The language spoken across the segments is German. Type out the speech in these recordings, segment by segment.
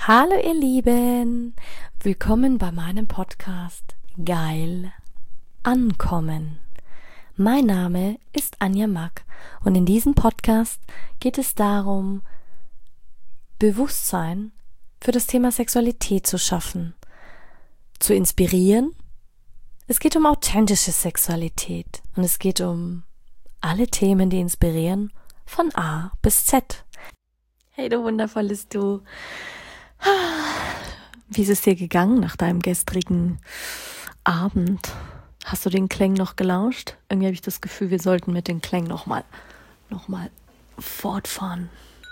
Hallo ihr Lieben, willkommen bei meinem Podcast Geil Ankommen. Mein Name ist Anja Mack und in diesem Podcast geht es darum, Bewusstsein für das Thema Sexualität zu schaffen, zu inspirieren. Es geht um authentische Sexualität und es geht um alle Themen, die inspirieren, von A bis Z. Hey du wundervolles Du! Wie ist es dir gegangen nach deinem gestrigen Abend? Hast du den Klängen noch gelauscht? Irgendwie habe ich das Gefühl, wir sollten mit den Klängen noch mal fortfahren.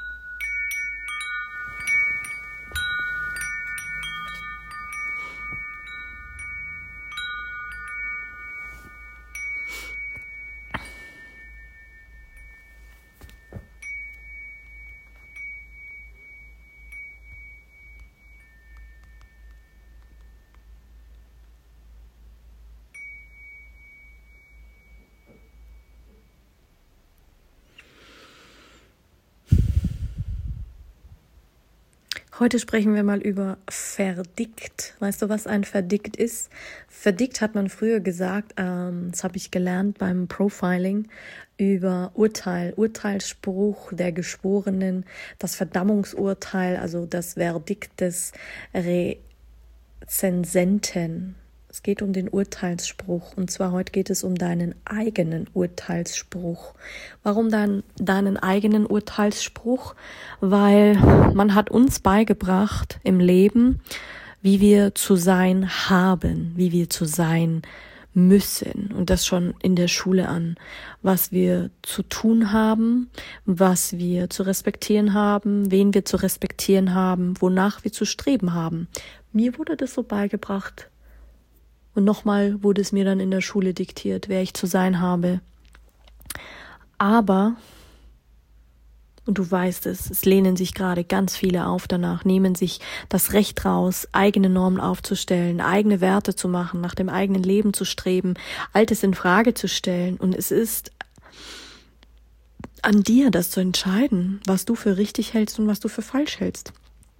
Heute sprechen wir mal über verdickt. Weißt du, was ein verdickt ist? Verdickt hat man früher gesagt, das habe ich gelernt beim Profiling, über Urteil, Urteilsspruch der Geschworenen, das Verdammungsurteil, also das Verdikt des Rezensenten. Es geht um den Urteilsspruch und zwar heute geht es um deinen eigenen Urteilsspruch. Warum deinen eigenen Urteilsspruch? Weil man hat uns beigebracht im Leben, wie wir zu sein haben, wie wir zu sein müssen und das schon in der Schule an, was wir zu tun haben, was wir zu respektieren haben, wen wir zu respektieren haben, wonach wir zu streben haben. Mir wurde das so beigebracht. Und nochmal wurde es mir dann in der Schule diktiert, wer ich zu sein habe. Aber, und du weißt es lehnen sich gerade ganz viele auf danach, nehmen sich das Recht raus, eigene Normen aufzustellen, eigene Werte zu machen, nach dem eigenen Leben zu streben, Altes in Frage zu stellen. Und es ist an dir, das zu entscheiden, was du für richtig hältst und was du für falsch hältst.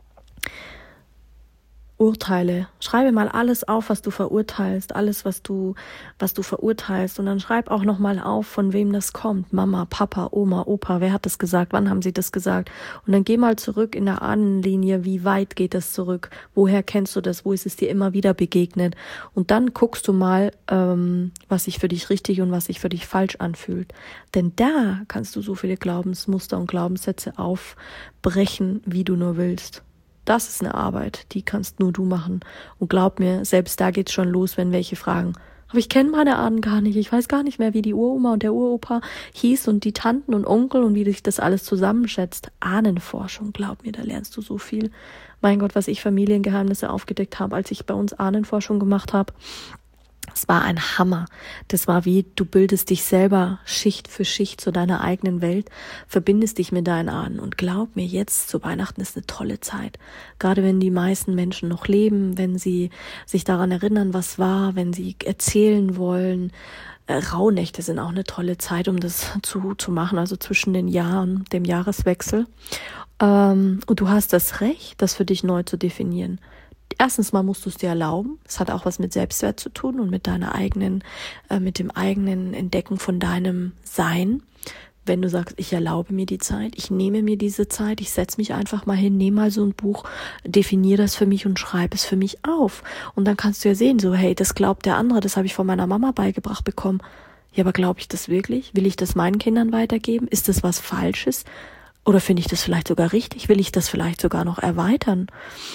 Urteile. Schreibe mal alles auf, was du verurteilst, alles, was du verurteilst und dann schreib auch nochmal auf, von wem das kommt. Mama, Papa, Oma, Opa, wer hat das gesagt, wann haben sie das gesagt? Und dann geh mal zurück in der Ahnenlinie, wie weit geht das zurück? Woher kennst du das? Wo ist es dir immer wieder begegnet? Und dann guckst du mal, was sich für dich richtig und was sich für dich falsch anfühlt. Denn da kannst du so viele Glaubensmuster und Glaubenssätze aufbrechen, wie du nur willst. Das ist eine Arbeit, die kannst nur du machen. Und glaub mir, selbst da geht's schon los, wenn welche fragen. Aber ich kenne meine Ahnen gar nicht. Ich weiß gar nicht mehr, wie die Uroma und der Uropa hieß und die Tanten und Onkel und wie sich das alles zusammenschätzt. Ahnenforschung, glaub mir, da lernst du so viel. Mein Gott, was ich Familiengeheimnisse aufgedeckt habe, als ich bei uns Ahnenforschung gemacht habe. Es war ein Hammer. Das war wie, du bildest dich selber Schicht für Schicht zu deiner eigenen Welt, verbindest dich mit deinen Ahnen und glaub mir, jetzt zu Weihnachten ist eine tolle Zeit. Gerade wenn die meisten Menschen noch leben, wenn sie sich daran erinnern, was war, wenn sie erzählen wollen. Rauhnächte sind auch eine tolle Zeit, um das zu machen, also zwischen den Jahren, dem Jahreswechsel. Und du hast das Recht, das für dich neu zu definieren. Erstens mal musst du es dir erlauben. Es hat auch was mit Selbstwert zu tun und mit deiner eigenen, mit dem eigenen Entdecken von deinem Sein. Wenn du sagst, ich erlaube mir die Zeit, ich nehme mir diese Zeit, ich setze mich einfach mal hin, nehme mal so ein Buch, definiere das für mich und schreibe es für mich auf. Und dann kannst du ja sehen, so hey, das glaubt der andere, das habe ich von meiner Mama beigebracht bekommen. Ja, aber glaube ich das wirklich? Will ich das meinen Kindern weitergeben? Ist das was Falsches? Oder finde ich das vielleicht sogar richtig? Will ich das vielleicht sogar noch erweitern?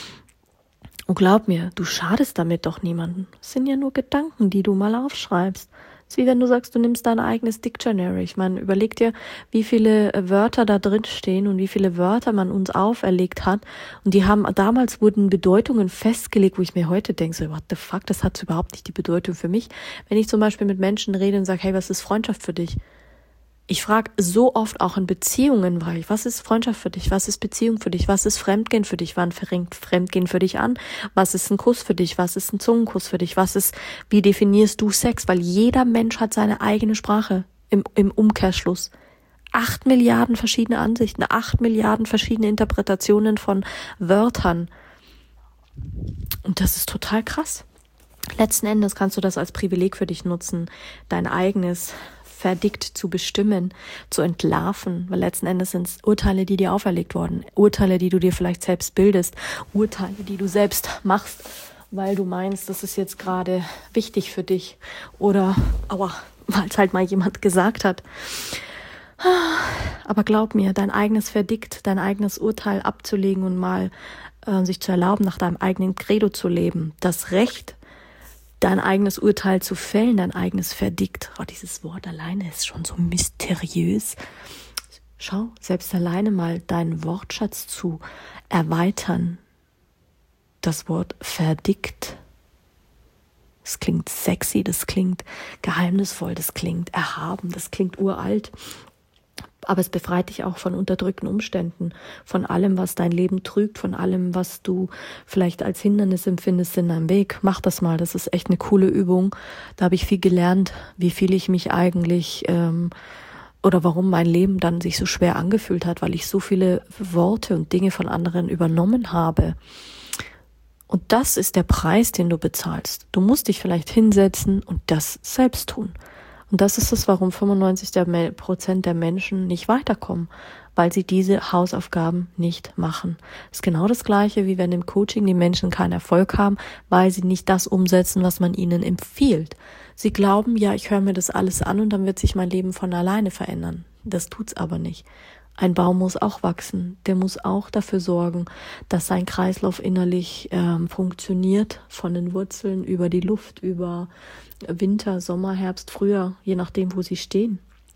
Und glaub mir, du schadest damit doch niemandem. Es sind ja nur Gedanken, die du mal aufschreibst. Es ist wie wenn du sagst, du nimmst dein eigenes Dictionary. Ich meine, überleg dir, wie viele Wörter da drin stehen und wie viele Wörter man uns auferlegt hat. Und damals wurden Bedeutungen festgelegt, wo ich mir heute denke, so, what the fuck, das hat überhaupt nicht die Bedeutung für mich. Wenn ich zum Beispiel mit Menschen rede und sage, hey, was ist Freundschaft für dich? Ich frage so oft auch in Beziehungen, was ist Freundschaft für dich? Was ist Beziehung für dich? Was ist Fremdgehen für dich? Wann fängt Fremdgehen für dich an? Was ist ein Kuss für dich? Was ist ein Zungenkuss für dich? Wie definierst du Sex? Weil jeder Mensch hat seine eigene Sprache im Umkehrschluss. 8 Milliarden verschiedene Ansichten, 8 Milliarden verschiedene Interpretationen von Wörtern. Und das ist total krass. Letzten Endes kannst du das als Privileg für dich nutzen, dein eigenes Verdikt zu bestimmen, zu entlarven, weil letzten Endes sind es Urteile, die dir auferlegt wurden, Urteile, die du dir vielleicht selbst bildest, Urteile, die du selbst machst, weil du meinst, das ist jetzt gerade wichtig für dich oder weil es halt mal jemand gesagt hat. Aber glaub mir, dein eigenes Verdikt, dein eigenes Urteil abzulegen und mal sich zu erlauben, nach deinem eigenen Credo zu leben, das Recht, dein eigenes Urteil zu fällen, dein eigenes Verdikt. Dieses Wort alleine ist schon so mysteriös. Schau, selbst alleine mal deinen Wortschatz zu erweitern. Das Wort Verdikt, das klingt sexy, das klingt geheimnisvoll, das klingt erhaben, das klingt uralt. Aber es befreit dich auch von unterdrückten Umständen, von allem, was dein Leben trügt, von allem, was du vielleicht als Hindernis empfindest in deinem Weg. Mach das mal, das ist echt eine coole Übung. Da habe ich viel gelernt, wie viel ich mich eigentlich oder warum mein Leben dann sich so schwer angefühlt hat, weil ich so viele Worte und Dinge von anderen übernommen habe. Und das ist der Preis, den du bezahlst. Du musst dich vielleicht hinsetzen und das selbst tun. Und das ist es, warum 95% der Menschen nicht weiterkommen, weil sie diese Hausaufgaben nicht machen. Das ist genau das Gleiche, wie wenn im Coaching die Menschen keinen Erfolg haben, weil sie nicht das umsetzen, was man ihnen empfiehlt. Sie glauben, ja, ich höre mir das alles an und dann wird sich mein Leben von alleine verändern. Das tut's aber nicht. Ein Baum muss auch wachsen, der muss auch dafür sorgen, dass sein Kreislauf innerlich funktioniert, von den Wurzeln über die Luft, über Winter, Sommer, Herbst, Frühjahr, je nachdem, wo sie stehen.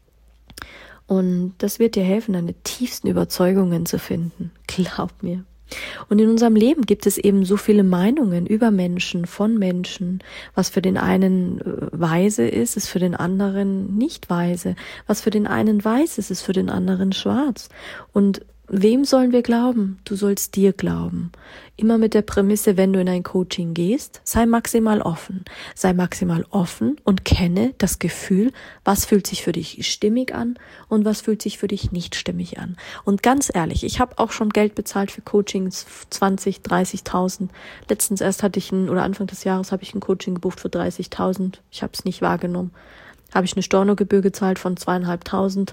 Und das wird dir helfen, deine tiefsten Überzeugungen zu finden. Glaub mir. Und in unserem Leben gibt es eben so viele Meinungen über Menschen, von Menschen. Was für den einen weise ist, ist für den anderen nicht weise. Was für den einen weiß ist, ist für den anderen schwarz. Und wem sollen wir glauben? Du sollst dir glauben. Immer mit der Prämisse, wenn du in ein Coaching gehst, sei maximal offen. Sei maximal offen und kenne das Gefühl, was fühlt sich für dich stimmig an und was fühlt sich für dich nicht stimmig an. Und ganz ehrlich, ich habe auch schon Geld bezahlt für Coachings, 20, 30.000. Letztens erst Anfang des Jahres habe ich ein Coaching gebucht für 30.000. Ich habe es nicht wahrgenommen. Habe ich eine Stornogebühr gezahlt von 2.500.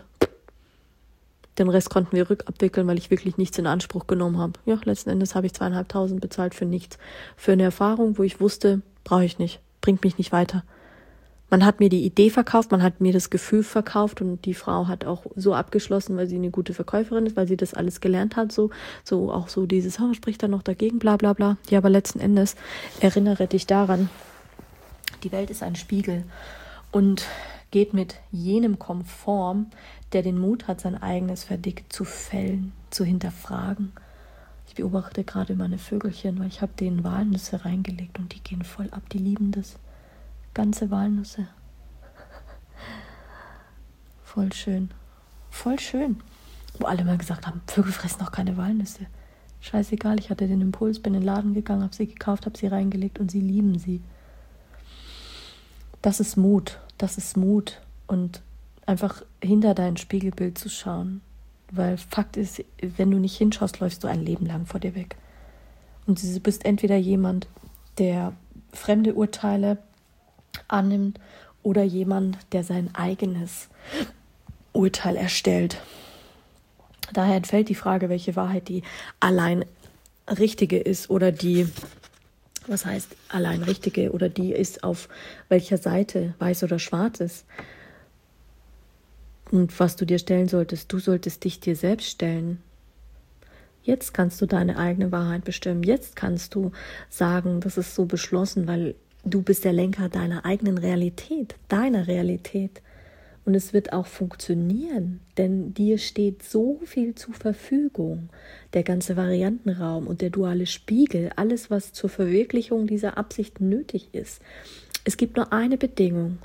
Den Rest konnten wir rückabwickeln, weil ich wirklich nichts in Anspruch genommen habe. Ja, letzten Endes habe ich 2.500 bezahlt für nichts. Für eine Erfahrung, wo ich wusste, brauche ich nicht, bringt mich nicht weiter. Man hat mir die Idee verkauft, man hat mir das Gefühl verkauft und die Frau hat auch so abgeschlossen, weil sie eine gute Verkäuferin ist, weil sie das alles gelernt hat, so auch so dieses, spricht da noch dagegen, bla bla bla. Ja, aber letzten Endes erinnere dich daran, die Welt ist ein Spiegel und geht mit jenem konform, der den Mut hat, sein eigenes Verdikt zu fällen, zu hinterfragen. Ich beobachte gerade meine Vögelchen, weil ich habe denen Walnüsse reingelegt und die gehen voll ab, die lieben das. Ganze Walnüsse. Voll schön. Voll schön. Wo alle mal gesagt haben, Vögel fressen noch keine Walnüsse. Scheißegal, ich hatte den Impuls, bin in den Laden gegangen, habe sie gekauft, habe sie reingelegt und sie lieben sie. Das ist Mut. Das ist Mut. Und einfach hinter dein Spiegelbild zu schauen. Weil Fakt ist, wenn du nicht hinschaust, läufst du ein Leben lang vor dir weg. Und du bist entweder jemand, der fremde Urteile annimmt oder jemand, der sein eigenes Urteil erstellt. Daher entfällt die Frage, welche Wahrheit die allein richtige ist oder die, was heißt allein richtige oder die ist, auf welcher Seite weiß oder schwarz ist. Und was du dir stellen solltest, du solltest dich dir selbst stellen. Jetzt kannst du deine eigene Wahrheit bestimmen. Jetzt kannst du sagen, das ist so beschlossen, weil du bist der Lenker deiner eigenen Realität, deiner Realität. Und es wird auch funktionieren, denn dir steht so viel zur Verfügung. Der ganze Variantenraum und der duale Spiegel, alles, was zur Verwirklichung dieser Absicht nötig ist. Es gibt nur eine Bedingung.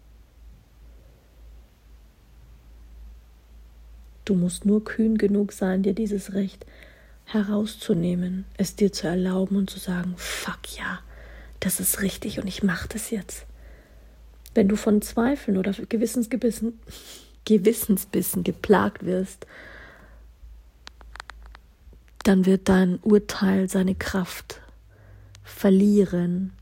Du musst nur kühn genug sein, dir dieses Recht herauszunehmen, es dir zu erlauben und zu sagen, fuck ja, das ist richtig und ich mache das jetzt. Wenn du von Zweifeln oder Gewissensbissen geplagt wirst, dann wird dein Urteil seine Kraft verlieren.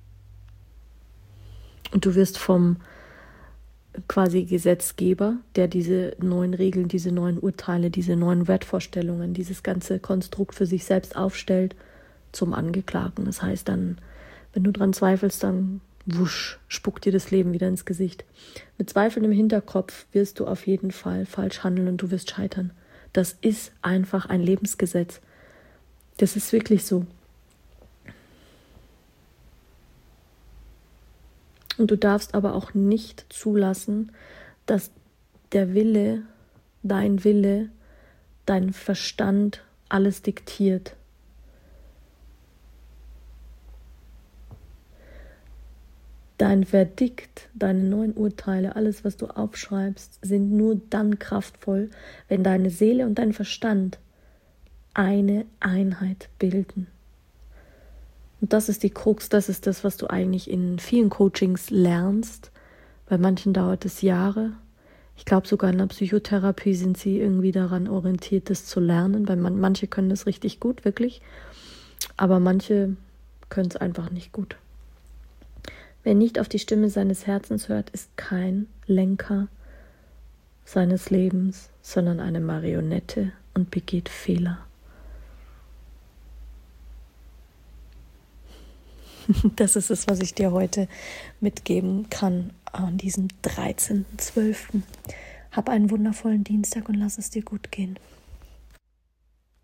Und du wirst vom quasi Gesetzgeber, der diese neuen Regeln, diese neuen Urteile, diese neuen Wertvorstellungen, dieses ganze Konstrukt für sich selbst aufstellt, zum Angeklagten. Das heißt dann, wenn du dran zweifelst, dann wusch, spuckt dir das Leben wieder ins Gesicht. Mit Zweifeln im Hinterkopf wirst du auf jeden Fall falsch handeln und du wirst scheitern. Das ist einfach ein Lebensgesetz. Das ist wirklich so. Und du darfst aber auch nicht zulassen, dass der Wille, dein Verstand alles diktiert. Dein Verdikt, deine neuen Urteile, alles, was du aufschreibst, sind nur dann kraftvoll, wenn deine Seele und dein Verstand eine Einheit bilden. Und das ist die Krux, das ist das, was du eigentlich in vielen Coachings lernst. Bei manchen dauert es Jahre. Ich glaube, sogar in der Psychotherapie sind sie irgendwie daran orientiert, das zu lernen. Weil manche können das richtig gut, wirklich. Aber manche können es einfach nicht gut. Wer nicht auf die Stimme seines Herzens hört, ist kein Lenker seines Lebens, sondern eine Marionette und begeht Fehler. Das ist es, was ich dir heute mitgeben kann an diesem 13.12. Hab einen wundervollen Dienstag und lass es dir gut gehen.